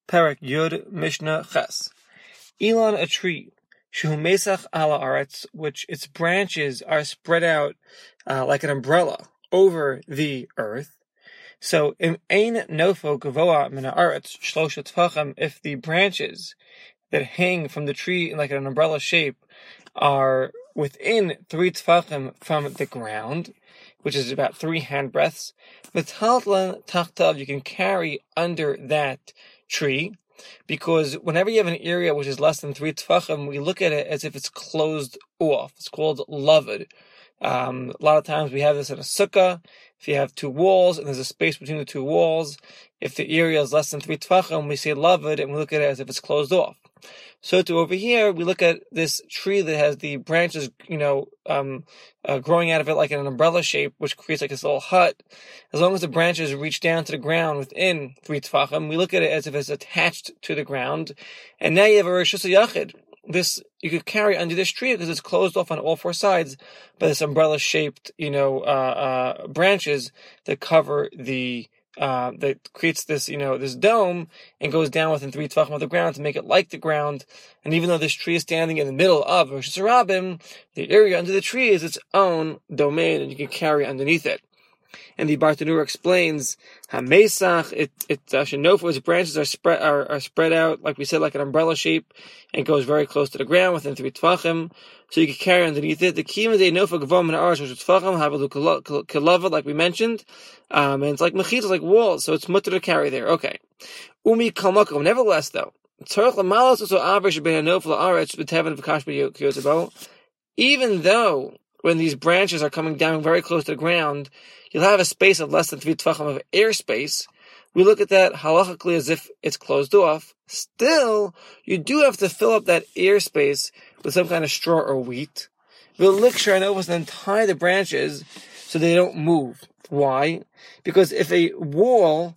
Perek Yud Mishnah Ches. Elon, a tree, Shehu Mesach ala Aretz, which its branches are spread out like an umbrella over the earth. So, im ein nofo gavoa min haaretz shlosha tfachim, if the branches that hang from the tree in like an umbrella shape are within 3 tfachim from the ground, which is about 3 handbreadths, metaltlan tachtav, you can carry under that tree, because whenever you have an area which is less than 3 tfachim, we look at it as if it's closed off. It's called lavud. A lot of times we have this in a sukkah. If you have 2 walls and there's a space between the 2 walls, if the area is less than 3 tfachim, we say lavud, and we look at it as if it's closed off. So to over here, we look at this tree that has the branches, growing out of it like in an umbrella shape, which creates like this little hut. As long as the branches reach down to the ground within 3 tfachim, we look at it as if it's attached to the ground. And now you have a Rishus HaYachid. This, you could carry under this tree because it's closed off on all 4 sides by this umbrella-shaped, branches that cover the, that creates this, this dome and goes down within 3 tefachim of the ground to make it like the ground. And even though this tree is standing in the middle of Rosh Hashanah, the area under the tree is its own domain, and you can carry underneath it. And the Bartanura explains, HaMesach, Shenofo, its branches are spread out, like we said, like an umbrella shape, and goes very close to the ground within 3 tefachim, so you can carry underneath it. The Kima de Nofa Gavom and Arash Tefachim, Havalu Kalava, like we mentioned, and it's like mechit, it's like walls, so it's mutter to carry there. Okay. Umi Kalmakom, nevertheless though, even though when these branches are coming down very close to the ground, you'll have a space of less than 3 tefachim of airspace. We look at that halachically as if it's closed off. Still, you do have to fill up that airspace with some kind of straw or wheat. And tie the branches so they don't move. Why? Because if a wall,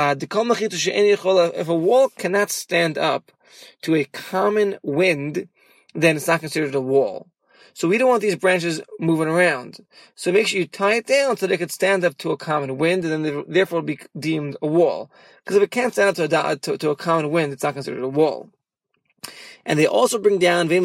if a wall cannot stand up to a common wind, then it's not considered a wall. So we don't want these branches moving around. So make sure you tie it down so they could stand up to a common wind, and then therefore it'll be deemed a wall. Because if it can't stand up to a common wind, it's not considered a wall. And they also bring down only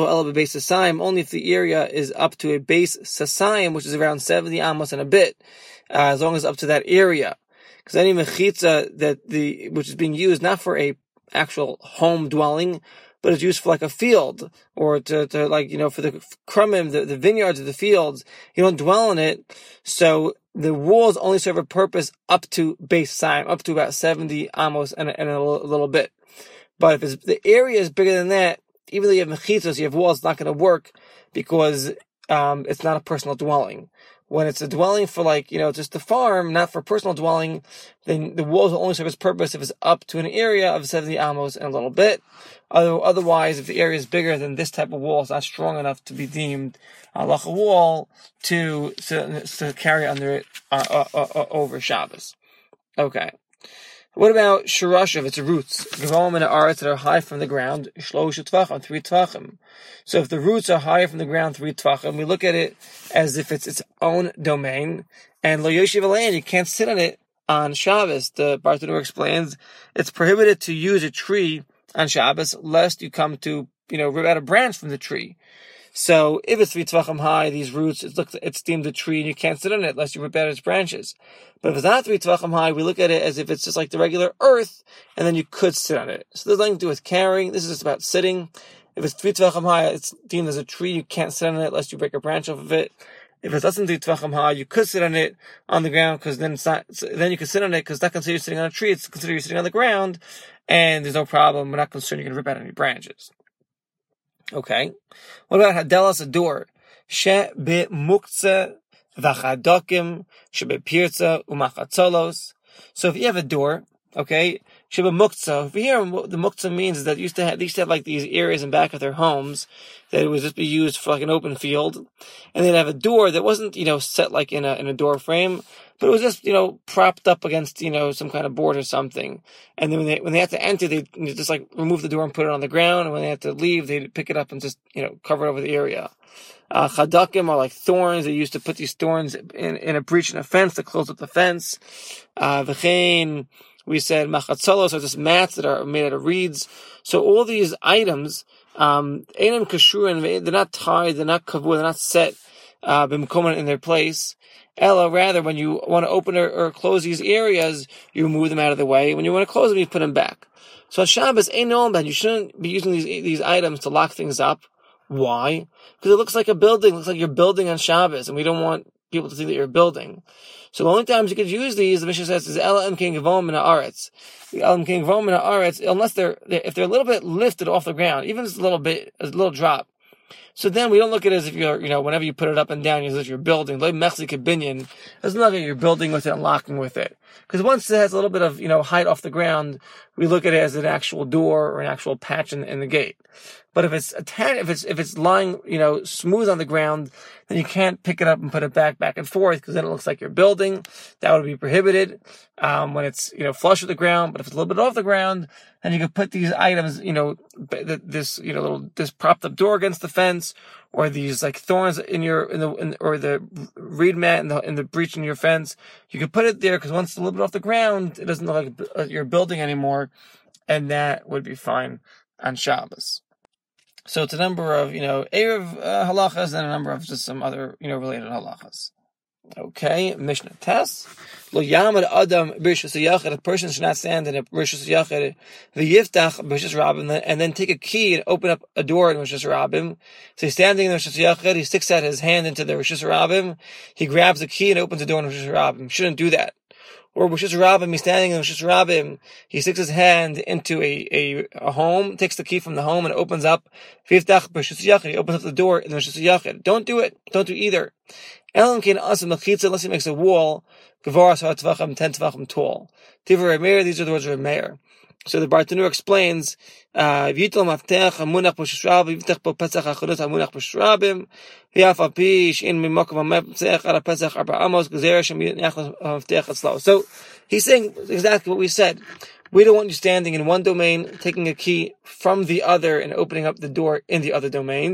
if the area is up to a base sasayim, which is around 70 amos and a bit, as long as up to that area. Because any mechitza which is being used not for a actual home dwelling, but it's used for like a field, or to for the krumim, the vineyards of the fields. You don't dwell in it, so the walls only serve a purpose up to base time, up to about 70 amos and a little bit. But if the area is bigger than that, even though you have mechitzos, you have walls, it's not going to work because it's not a personal dwelling. When it's a dwelling for just a farm, not for personal dwelling, then the walls will only serve its purpose if it's up to an area of 70 amos and a little bit. Otherwise, if the area is bigger, then this type of wall is not strong enough to be deemed a wall to carry under it over Shabbos. Okay. What about shirashav, its roots? Gavom and aretz that are high from the ground, shlosha tefachim, 3 tefachim. So if the roots are higher from the ground, 3 tefachim, we look at it as if it's its own domain. And lo yoshiv alein, you can't sit on it on Shabbos. The Bartanur explains it's prohibited to use a tree on Shabbos lest you come to rip out a branch from the tree. So if it's 3 tefachim high, these roots, it's deemed a tree, and you can't sit on it unless you rip out its branches. But if it's not 3 tefachim high, we look at it as if it's just like the regular earth, and then you could sit on it. So there's nothing to do with carrying. This is just about sitting. If it's 3 tefachim high, it's deemed as a tree. You can't sit on it unless you break a branch off of it. If it's less than 3 tefachim high, you could sit on it on the ground, because then it's not. Then you can sit on it because it's not considered sitting on a tree. It's considered you're sitting on the ground, and there's no problem. We're not concerned you're going to rip out any branches. Okay. What about hadelas, a door? She be muktzeh v'chadokim, she be pirza umachatzolos. So if you have a door, okay, she be muktzeh. If you hear what the muktzeh means is that they used to have like these areas in back of their homes that it would just be used for like an open field, and they'd have a door that wasn't set like in a door frame, but it was just propped up against some kind of board or something. And then when they had to enter, they just like remove the door and put it on the ground, and when they had to leave, they'd pick it up and just cover it over the area. Chadakim are like thorns. They used to put these thorns in a breach in a fence to close up the fence. V'chein We said machatzalos are just mats that are made out of reeds. So all these items, einam kashurin, they're not tied, they're not kavur, they're not set, b'mkomen in their place. Ella, rather, when you want to open or close these areas, you move them out of the way. When you want to close them, you put them back. So on Shabbos, you shouldn't be using these items to lock things up. Why? Because it looks like a building. It looks like you're building on Shabbos, and we don't want people to think that you're building. So the only times you could use these, the Mishnah says, is Ela Emkein Gavon Min Haaretz. Ela Emkein Gavon Min Haaretz, unless if they're a little bit lifted off the ground, even just a little drop. So then we don't look at it as if you're, whenever you put it up and down, as if you're building. Like Mexican binyan, it's not like you're building with it and locking with it. Because once it has a little bit of, height off the ground, we look at it as an actual door or an actual patch in the gate. But if it's lying, smooth on the ground, then you can't pick it up and put it back and forth, because then it looks like you're building. That would be prohibited, when it's, flush with the ground. But if it's a little bit off the ground, then you can put these items, this propped up door against the fence, or these like thorns or the reed mat in the breach in your fence. You can put it there, because once it's a little bit off the ground, it doesn't look like you're building anymore, and that would be fine on Shabbos. So it's a number of, Erev halachas, and a number of just some other, related halachas. Okay, Mishnah Tess. Lo yamad adam b'rishus yachid. A person should not stand in a b'rishus yachid. V'yiftach b'rishus rabim, and then take a key and open up a door in b'rishus rabim. So he's standing in the b'rishus yachid. He sticks out his hand into the b'rishus rabim. He grabs the key and opens the door in b'rishus rabim. Shouldn't do that. Or b'rishus rabim, he's standing in b'rishus rabim. He sticks his hand into a home, takes the key from the home, and opens up. V'yiftach b'rishus yachid. He opens up the door in the b'rishus yachid. Don't do it. Don't do either. Unless he makes a wall, 10 tvachim tall. Tivur Meir, these are the words of Meir. So the Bartanur explains, V'yitel maftech hamunach b'rishus rabim, v'yiftach bo pesach hachadot hamunach b'rishus rabim, v'yaf al pi she'in mimokum ha'mepzech ala pesach arba amos, g'zera shem yachos ha'maftech atzlo. So he's saying exactly what we said. We don't want you standing in one domain, taking a key from the other and opening up the door in the other domain,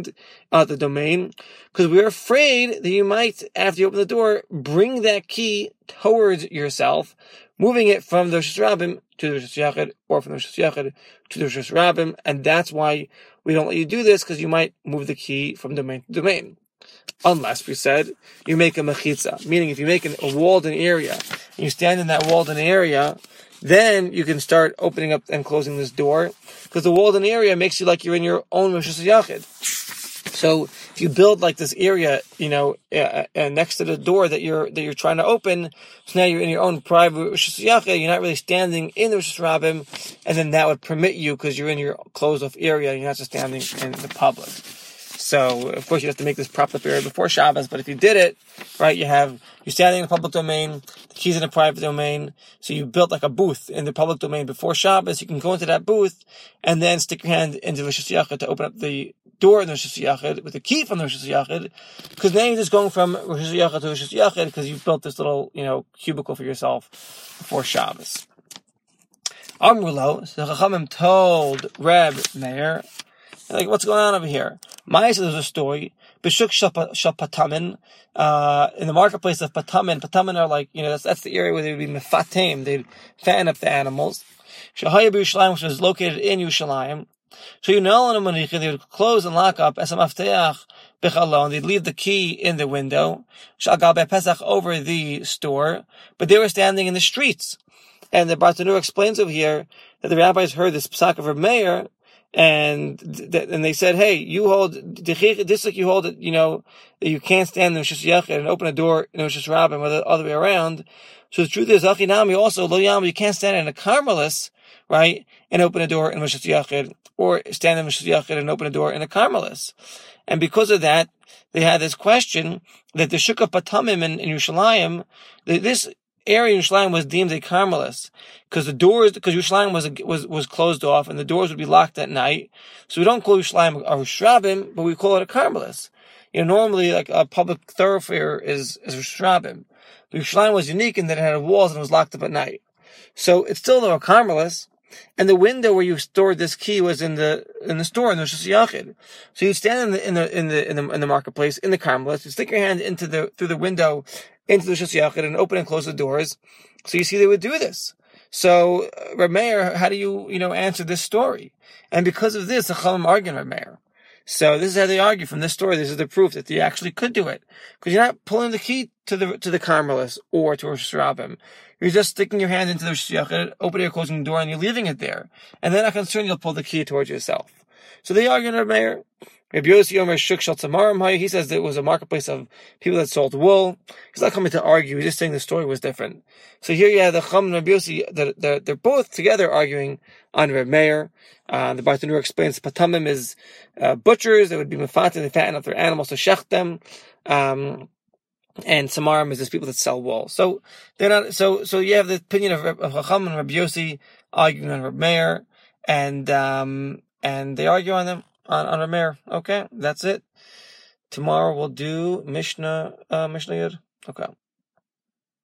because we're afraid that you might, after you open the door, bring that key towards yourself, moving it from the Rishus Rabim to the Rishus Yachid, or from the Rishus Yachid to the Rishus Rabim, and that's why we don't let you do this, because you might move the key from domain to domain. Unless, we said, you make a mechitza, meaning if you make a walled-in area, and you stand in that walled-in area, then you can start opening up and closing this door, because the walled-in area makes you like you're in your own Rishus Yachid. So if you build like this area, next to the door that you're trying to open, so now you're in your own private Rishus Yachid, you're not really standing in the Rishus Rabim, and then that would permit you, because you're in your closed-off area, you're not just standing in the public. So, of course, you have to make this propped up area before Shabbos, but if you did it, right, you're standing in the public domain, the key's in the private domain, so you built like a booth in the public domain before Shabbos, you can go into that booth, and then stick your hand into the Rishus Yachid to open up the door in the Rishus Yachid, with the key from the Rishus Yachid, because now you're just going from Rishus Yachid to Rishus Yachid, because you built this little, cubicle for yourself before Shabbos. Amrulo, so the Chachamim told Reb Meir, like, what's going on over here? Ma'aseh, there's a story. B'shuk shel Patamin, in the marketplace of Patamin. Patamin are like, that's the area where they would be mefatem. They'd fatten up the animals. Shehaya b'Yushalayim, which was located in Yerushalayim. So they would close and lock up as a mafteach b'chalon. They'd leave the key in the window. Shagal be'Pesach, over the store. But they were standing in the streets. And the Bartanur explains over here that the rabbis heard this psak of Reb Meir, and they said, hey, you hold, this like you hold it, that you can't stand in the Rishus Yachid and open a door in the Rishus Rabim, or the other way around. So the truth is, Achinami also, Lo Yam, you can't stand in a Carmelis, right, and open a door in Rishus Yachid, or stand in Rishus Yachid and open a door in a Carmelis. And because of that, they had this question that the Shuk of Patamim in Yerushalayim, this area in Yerushalayim was deemed a Carmelis, because Yerushalayim was closed off, and the doors would be locked at night. So we don't call Yerushalayim a Rishus Rabim, but we call it a Carmelis. Normally, like a public thoroughfare is Rishus Rabim. But Yerushalayim was unique in that it had walls and was locked up at night. So it's still a Carmelis, and the window where you stored this key was in the store in the Rishus Yachid. So you stand in the marketplace in the Carmelis, you stick your hand through the window into the Rishus Yachid and open and close the doors. So you see they would do this. So, Reb Meir, how do you answer this story? And because of this, the Chachamim argue Reb Meir. So this is how they argue from this story. This is the proof that you actually could do it, because you're not pulling the key to the Carmelists or to Rosh Hashanah. You're just sticking your hand into the Shiyachet, opening or closing the door, and you're leaving it there. And they're not concerned you'll pull the key towards yourself. So they argue Reb Meir. Rabbi Yossi Omer Shuk Shel Tamarim. He says that it was a marketplace of people that sold wool. He's not coming to argue. He's just saying the story was different. So here you have the Chum and Rabbi Yossi. They're both together arguing on Reb Meir. The Bartanur explains Patamim is butchers. They would be mefatin, they fatten up their animals to shech them. And Samarim is just people that sell wool. So they're not. So you have the opinion of Chacham and Rabbi Yossi arguing on Reb Meir, and they argue on them. On Reb Meir. Okay, that's it. Tomorrow we'll do Mishnah Yud. Okay.